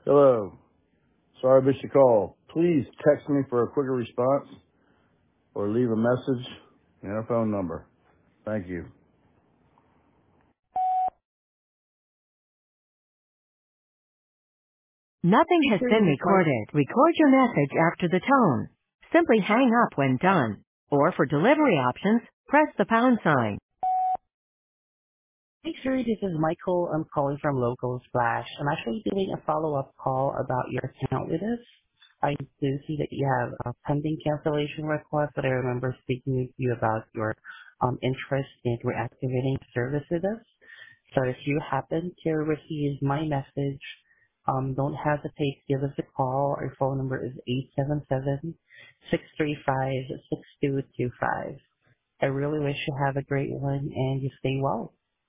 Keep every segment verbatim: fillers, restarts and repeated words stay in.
Hello. Sorry I missed your call. Please text me for a quicker response or leave a message and a phone number. Thank you. Nothing has Sure, been this is Mike. recorded. Record your message after the tone. Simply hang up when done. Or for delivery options, press the pound sign. Hey, sure, this is Michael. I'm calling from Local Splash. I'm actually doing a follow-up call about your account with us. I do see that you have a pending cancellation request, but I remember speaking with you about your um, interest in reactivating service with us. So if you happen to receive my message, um, don't hesitate to give us a call. Our phone number is eight seven seven, six three five, six two two five. I really wish you have a great one and you stay well.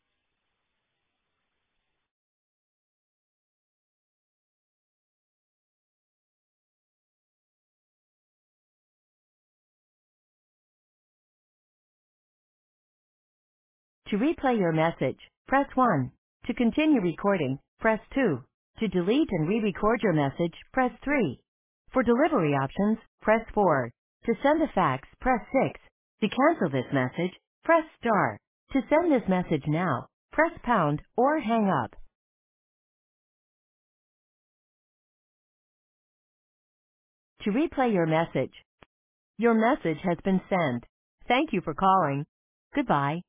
To replay your message, press one. To continue recording, press two. To delete and re-record your message, press three. For delivery options, press four. To send a fax, press six. To cancel this message, press star. To send this message now, press pound or hang up. To replay your message, your message has been sent. Thank you for calling. Goodbye.